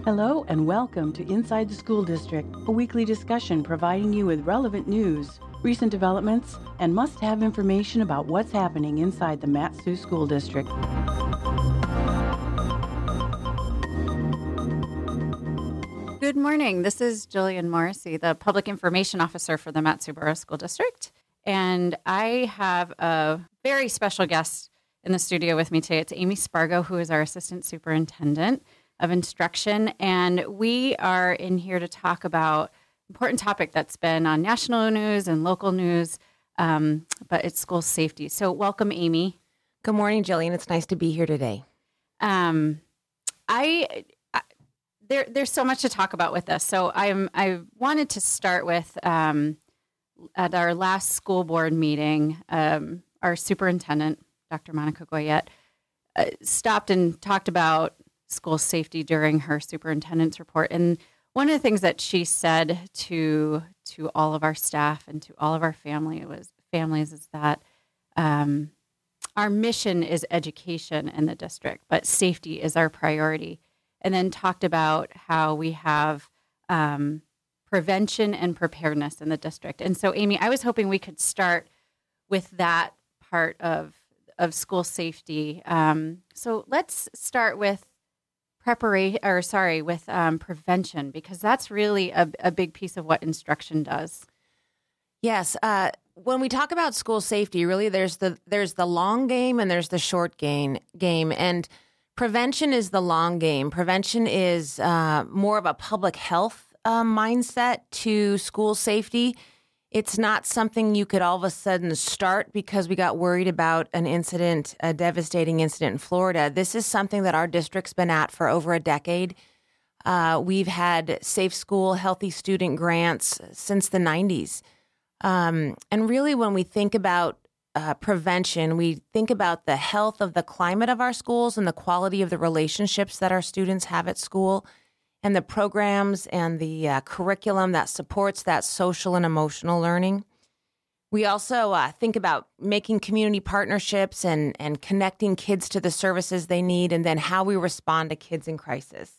Hello and welcome to Inside the School District, a weekly discussion providing you with relevant news, recent developments, and must-have information about what's happening inside the Mat-Su School District. Good morning. This is Jillian Morrissey, the Public Information Officer for the Mat-Su Borough School District. And I have a very special guest in the studio with me today. It's Amy Spargo, who is our Assistant Superintendent of Instruction. And we are in here to talk about an important topic that's been on national news and local news, but it's school safety. So welcome, Amy. Good morning, Jillian. It's nice to be here today. There's so much to talk about with this. So I wanted to start with at our last school board meeting, our superintendent, Dr. Monica Goyette, stopped and talked about school safety during her superintendent's report. And one of the things that she said to all of our staff and to all of our families is that our mission is education in the district, but safety is our priority. And then talked about how we have prevention and preparedness in the district. And so, Amy, I was hoping we could start with that part of school safety. So let's start with prevention, because that's really a big piece of what instruction does. Yes. When we talk about school safety, really there's the long game and there's the short game. And prevention is the long game. Prevention is more of a public health mindset to school safety. It's not something you could all of a sudden start because we got worried about an incident, a devastating incident in Florida. This is something that our district's been at for over a decade. We've had Safe School, Healthy Student grants since the 90s. And really, when we think about prevention, we think about the health of the climate of our schools and the quality of the relationships that our students have at school, and the programs and the curriculum that supports that social and emotional learning. We also think about making community partnerships and connecting kids to the services they need, and then how we respond to kids in crisis.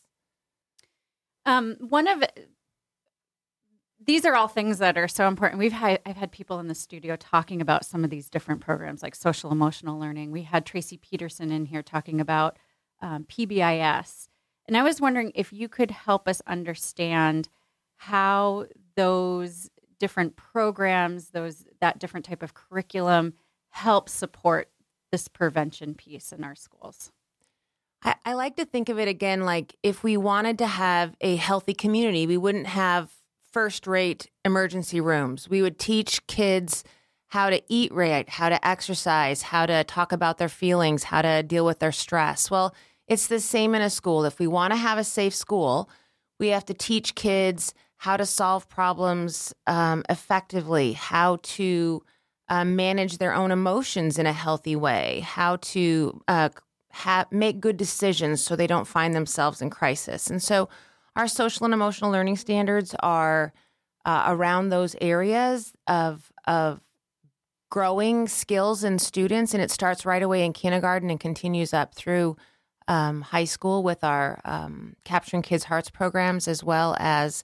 These are all things that are so important. I've had people in the studio talking about some of these different programs, like social emotional learning. We had Tracy Peterson in here talking about PBIS. And I was wondering if you could help us understand how those different programs, that different type of curriculum help support this prevention piece in our schools. I like to think of it again like if we wanted to have a healthy community, we wouldn't have first-rate emergency rooms. We would teach kids how to eat right, how to exercise, how to talk about their feelings, how to deal with their stress. Well, it's the same in a school. If we want to have a safe school, we have to teach kids how to solve problems effectively, how to manage their own emotions in a healthy way, how to make good decisions so they don't find themselves in crisis. And so our social and emotional learning standards are around those areas of growing skills in students, and it starts right away in kindergarten and continues up through high school with our Capturing Kids' Hearts programs, as well as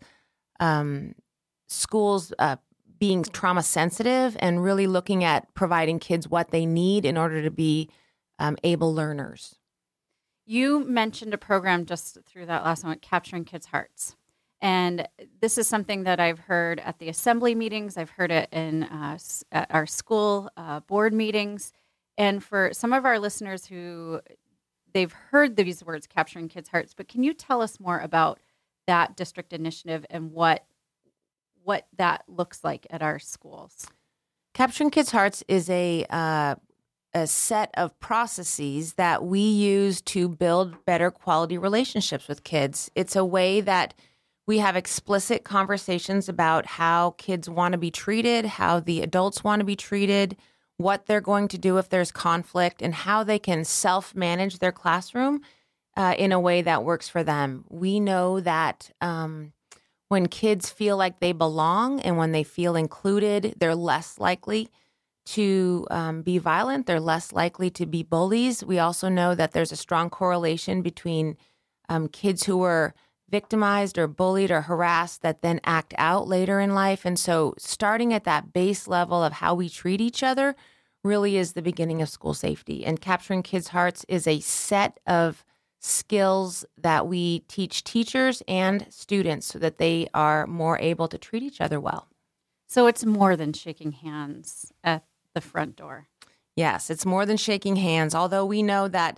schools being trauma sensitive and really looking at providing kids what they need in order to be able learners. You mentioned a program just through that last one, Capturing Kids' Hearts. And this is something that I've heard at the assembly meetings. I've heard it at our school board meetings. And for some of our listeners who they've heard these words, Capturing Kids' Hearts, but can you tell us more about that district initiative and what that looks like at our schools? Capturing Kids' Hearts is a set of processes that we use to build better quality relationships with kids. It's a way that we have explicit conversations about how kids want to be treated, how the adults want to be treated, what they're going to do if there's conflict, and how they can self-manage their classroom in a way that works for them. We know that when kids feel like they belong and when they feel included, they're less likely to be violent. They're less likely to be bullies. We also know that there's a strong correlation between kids who are victimized or bullied or harassed that then act out later in life. And so starting at that base level of how we treat each other really is the beginning of school safety. And Capturing Kids' Hearts is a set of skills that we teach teachers and students so that they are more able to treat each other well. So it's more than shaking hands at the front door. Yes, it's more than shaking hands, although we know that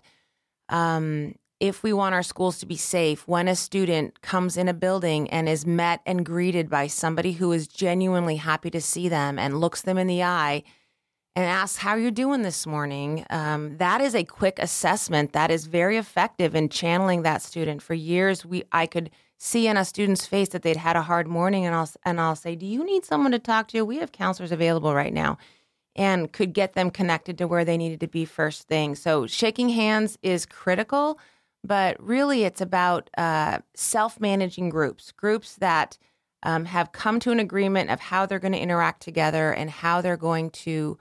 if we want our schools to be safe, when a student comes in a building and is met and greeted by somebody who is genuinely happy to see them and looks them in the eye and asks, how are you doing this morning? That is a quick assessment that is very effective in channeling that student. For years, I could see in a student's face that they'd had a hard morning, and I'll say, do you need someone to talk to? We have counselors available right now, and could get them connected to where they needed to be first thing. So shaking hands is critical, but really it's about self-managing groups that have come to an agreement of how they're going to interact together and how they're going to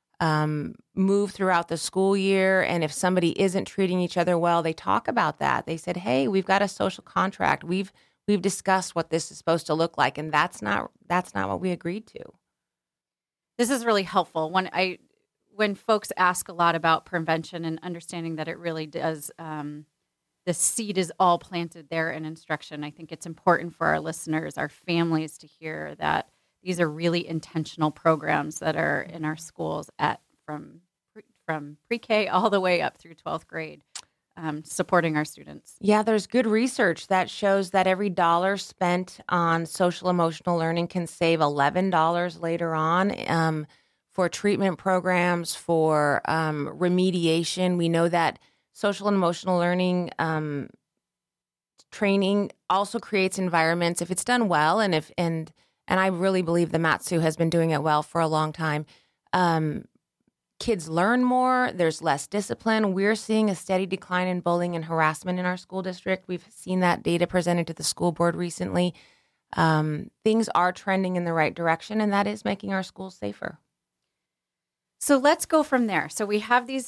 move throughout the school year. And if somebody isn't treating each other well, they talk about that. They said, hey, we've got a social contract. We've discussed what this is supposed to look like. And that's not what we agreed to. This is really helpful. When folks ask a lot about prevention and understanding that it really does, the seed is all planted there in instruction. I think it's important for our listeners, our families, to hear that these are really intentional programs that are in our schools from pre-K all the way up through 12th grade, supporting our students. Yeah, there's good research that shows that every dollar spent on social emotional learning can save $11 later on for treatment programs, for remediation. We know that social and emotional learning training also creates environments, if it's done well, and I really believe the MATSU has been doing it well for a long time. Kids learn more. There's less discipline. We're seeing a steady decline in bullying and harassment in our school district. We've seen that data presented to the school board recently. Things are trending in the right direction, and that is making our schools safer. So let's go from there. So we have these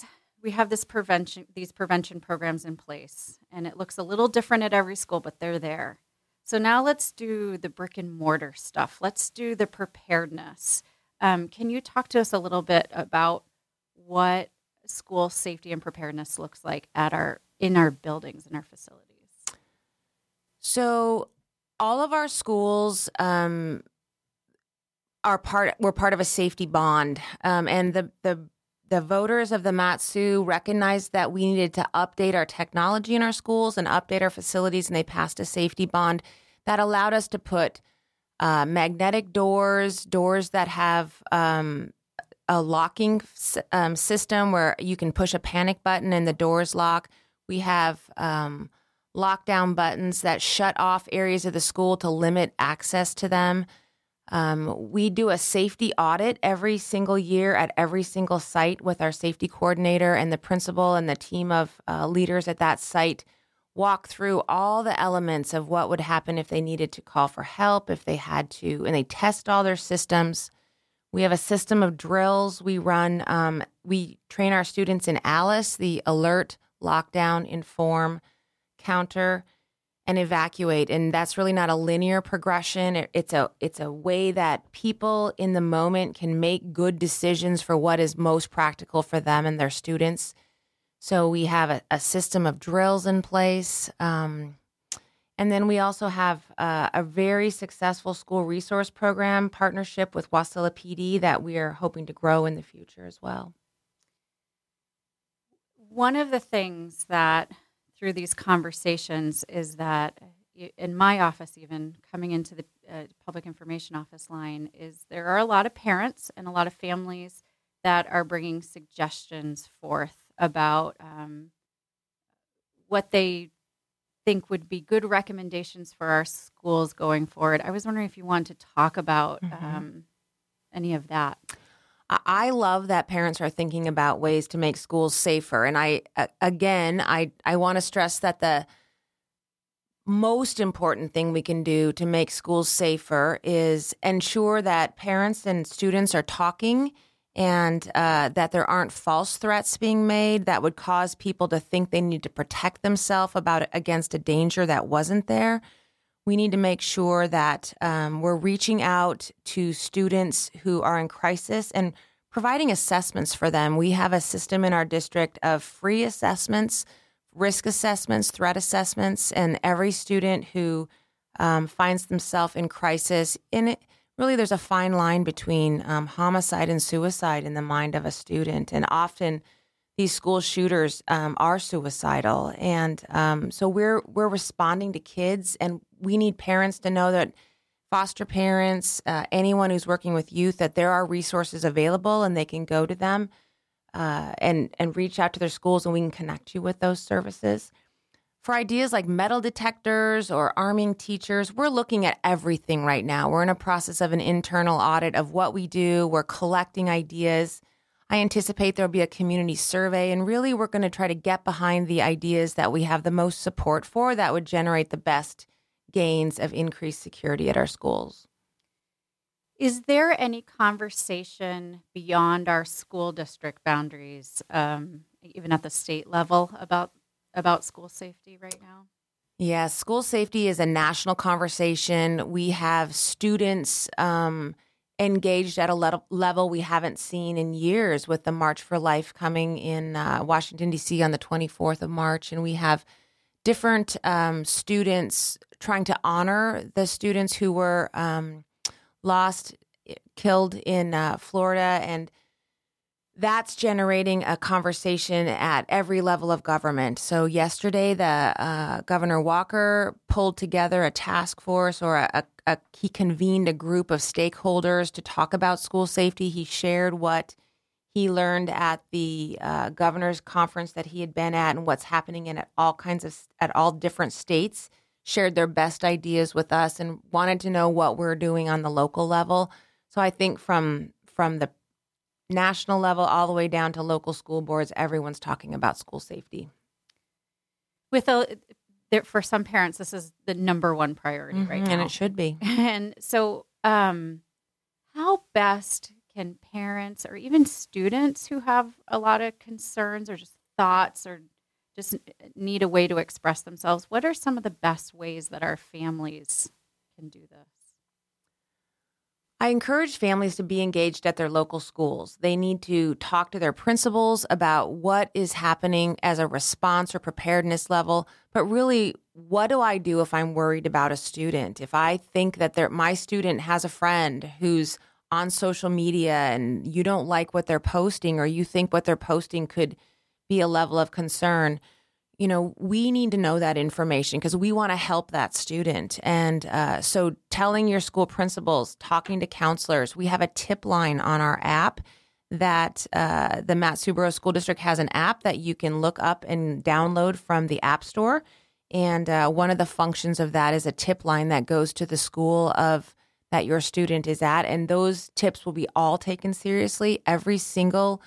prevention programs in place, and it looks a little different at every school, but they're there. So now let's do the brick and mortar stuff. Let's do the preparedness. Can you talk to us a little bit about what school safety and preparedness looks like in our buildings, in our facilities? So all of our schools we're part of a safety bond, and the voters of the MATSU recognized that we needed to update our technology in our schools and update our facilities, and they passed a safety bond that allowed us to put magnetic doors that have a locking system where you can push a panic button and the doors lock. We have lockdown buttons that shut off areas of the school to limit access to them. We do a safety audit every single year at every single site with our safety coordinator, and the principal and the team of leaders at that site walk through all the elements of what would happen if they needed to call for help, if they had to, and they test all their systems. We have a system of drills we run. We train our students in ALICE, the alert, lockdown, inform, counter, and evacuate. And that's really not a linear progression. It's a way that people in the moment can make good decisions for what is most practical for them and their students. So we have a system of drills in place. And then we also have a very successful school resource program partnership with Wasilla PD that we are hoping to grow in the future as well. One of the things that through these conversations is that in my office, even coming into the public information office line, is there are a lot of parents and a lot of families that are bringing suggestions forth about what they think would be good recommendations for our schools going forward. I was wondering if you wanted to talk about any of that. I love that parents are thinking about ways to make schools safer. And I want to stress that the most important thing we can do to make schools safer is ensure that parents and students are talking and that there aren't false threats being made that would cause people to think they need to protect themselves against a danger that wasn't there. We need to make sure that we're reaching out to students who are in crisis and providing assessments for them. We have a system in our district of free assessments, risk assessments, threat assessments, and every student who finds themselves in crisis, really there's a fine line between homicide and suicide in the mind of a student. And often these school shooters are suicidal. And so we're responding to kids, and we need parents to know that foster parents, anyone who's working with youth, that there are resources available and they can go to them and reach out to their schools, and we can connect you with those services. For ideas like metal detectors or arming teachers, we're looking at everything right now. We're in a process of an internal audit of what we do. We're collecting ideas. I anticipate there'll be a community survey, and really we're going to try to get behind the ideas that we have the most support for that would generate the best gains of increased security at our schools. Is there any conversation beyond our school district boundaries, even at the state level, about school safety right now? Yes, school safety is a national conversation. We have students engaged at a level we haven't seen in years, with the March for Life coming in Washington, D.C. on the 24th of March. And we have different students trying to honor the students who were killed in Florida. And that's generating a conversation at every level of government. So yesterday, Governor Walker pulled together a task force, or he convened a group of stakeholders to talk about school safety. He shared what he learned at the governor's conference that he had been at, and what's happening at all different states. Shared their best ideas with us and wanted to know what we're doing on the local level. So I think from the national level all the way down to local school boards, everyone's talking about school safety. For some parents, this is the number one priority right now. And it should be. And so how best can parents or even students who have a lot of concerns or just thoughts or just need a way to express themselves, what are some of the best ways that our families can do this? I encourage families to be engaged at their local schools. They need to talk to their principals about what is happening as a response or preparedness level. But really, what do I do if I'm worried about a student? If I think that my student has a friend who's on social media and you don't like what they're posting, or you think what they're posting could be a level of concern, we need to know that information because we want to help that student. And so telling your school principals, talking to counselors, we have a tip line on our app that the Mat-Su School District has an app that you can look up and download from the App Store. And one of the functions of that is a tip line that goes to the school that your student is at. And those tips will be all taken seriously. Every single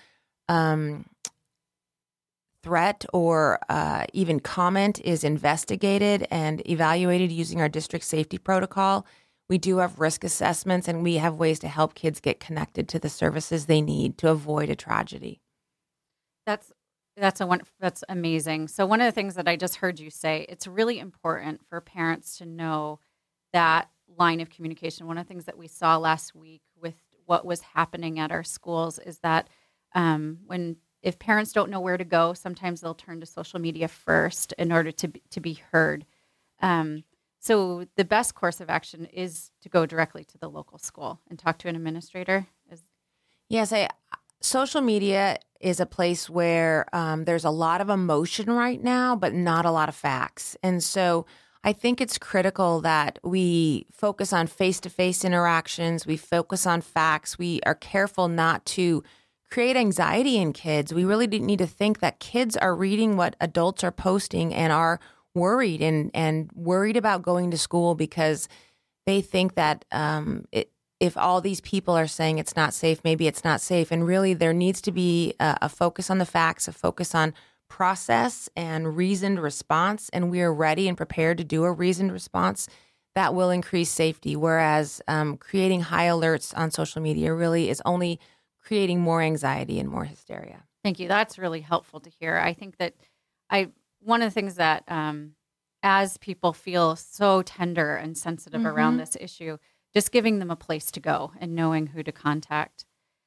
threat or even comment is investigated and evaluated using our district safety protocol. We do have risk assessments, and we have ways to help kids get connected to the services they need to avoid a tragedy. That's amazing. So one of the things that I just heard you say, it's really important for parents to know that line of communication. One of the things that we saw last week with what was happening at our schools is that if parents don't know where to go, sometimes they'll turn to social media first in order to be heard. So the best course of action is to go directly to the local school and talk to an administrator. Yes, social media is a place where there's a lot of emotion right now, but not a lot of facts. And so I think it's critical that we focus on face-to-face interactions. We focus on facts. We are careful not to create anxiety in kids. We really need to think that kids are reading what adults are posting and are worried and worried about going to school because they think that if all these people are saying it's not safe, maybe it's not safe. And really there needs to be a focus on the facts, a focus on process and reasoned response. And we are ready and prepared to do a reasoned response that will increase safety. Whereas creating high alerts on social media really is only creating more anxiety and more hysteria. Thank you. That's really helpful to hear. I think that one of the things that as people feel so tender and sensitive around this issue, just giving them a place to go and knowing who to contact.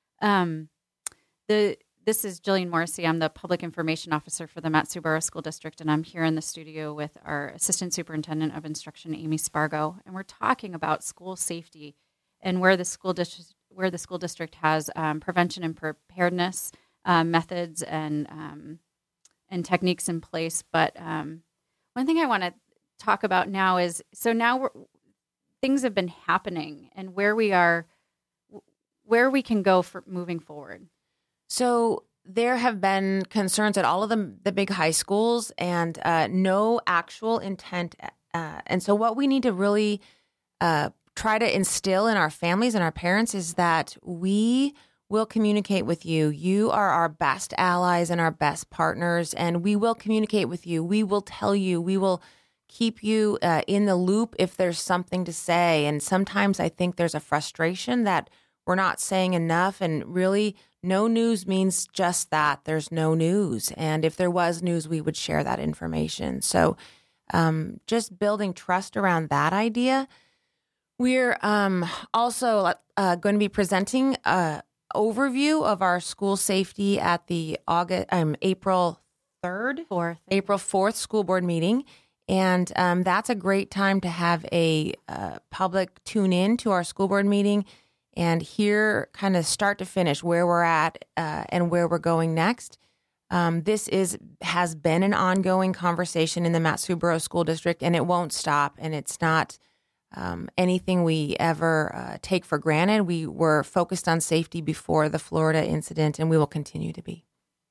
This is Jillian Morrissey. I'm the Public Information Officer for the Mat-Su School District, and I'm here in the studio with our Assistant Superintendent of Instruction, Amy Spargo, and we're talking about school safety and where the school district has prevention and preparedness methods and techniques in place. But one thing I want to talk about now is, so now things have been happening and where we can go for moving forward. So there have been concerns at all of the big high schools and no actual intent. And so what we need to really try to instill in our families and our parents is that we will communicate with you. You are our best allies and our best partners, and we will communicate with you. We will tell you. We will keep you in the loop if there's something to say. And sometimes I think there's a frustration that we're not saying enough, and really no news means just that. There's no news. And if there was news, we would share that information. So just building trust around that idea. We're also going to be presenting an overview of our school safety at the April 4th school board meeting. And that's a great time to have a public tune in to our school board meeting and hear kind of start to finish where we're at and where we're going next. This has been an ongoing conversation in the Mat-Su School District, and it won't stop. And it's not anything we ever take for granted. We were focused on safety before the Florida incident, and we will continue to be.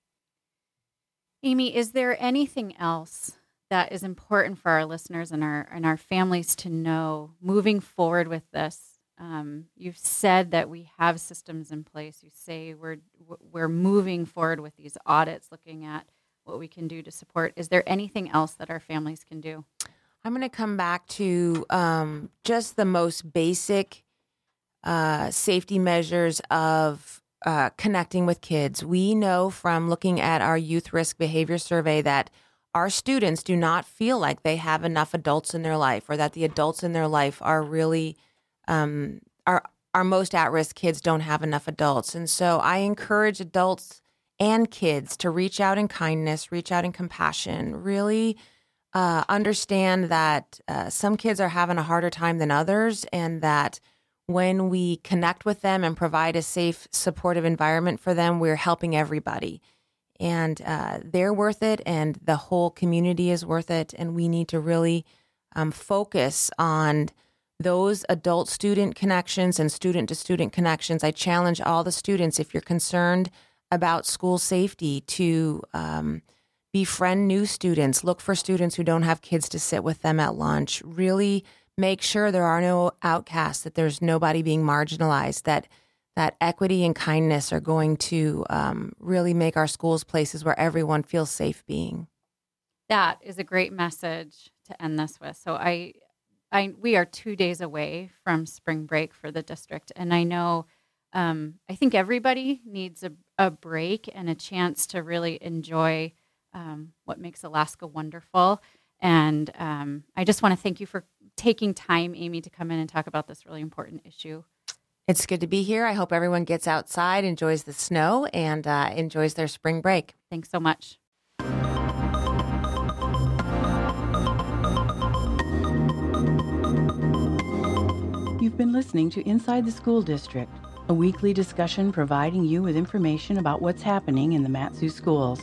Amy, is there anything else that is important for our listeners and our families to know moving forward with this? You've said that we have systems in place. You say we're moving forward with these audits, looking at what we can do to support. Is there anything else that our families can do? I'm going to come back to just the most basic safety measures of connecting with kids. We know from looking at our youth risk behavior survey that our students do not feel like they have enough adults in their life, or that the adults in their life are really our most at-risk kids don't have enough adults. And so I encourage adults and kids to reach out in kindness, reach out in compassion, really understand that some kids are having a harder time than others, and that when we connect with them and provide a safe, supportive environment for them, we're helping everybody. And they're worth it, and the whole community is worth it. And we need to really focus on those adult-student connections and student-to-student connections. I challenge all the students, if you're concerned about school safety, to befriend new students, look for students who don't have kids to sit with them at lunch, really make sure there are no outcasts, that there's nobody being marginalized, that equity and kindness are going to really make our schools places where everyone feels safe being. That is a great message to end this with. So we are 2 days away from spring break for the district, and I know I think everybody needs a break and a chance to really enjoy what makes Alaska wonderful. And I just want to thank you for taking time, Amy, to come in and talk about this really important issue. It's good to be here. I hope everyone gets outside, enjoys the snow, and enjoys their spring break. Thanks so much. You've been listening to Inside the School District, a weekly discussion providing you with information about what's happening in the Mat-Su schools.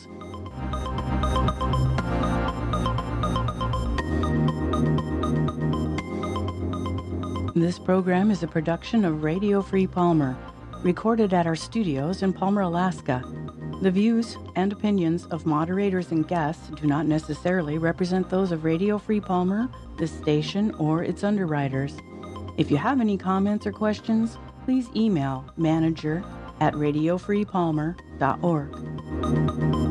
This program is a production of Radio Free Palmer, recorded at our studios in Palmer, Alaska. The views and opinions of moderators and guests do not necessarily represent those of Radio Free Palmer, this station, or its underwriters. If you have any comments or questions, please email manager@radiofreepalmer.org.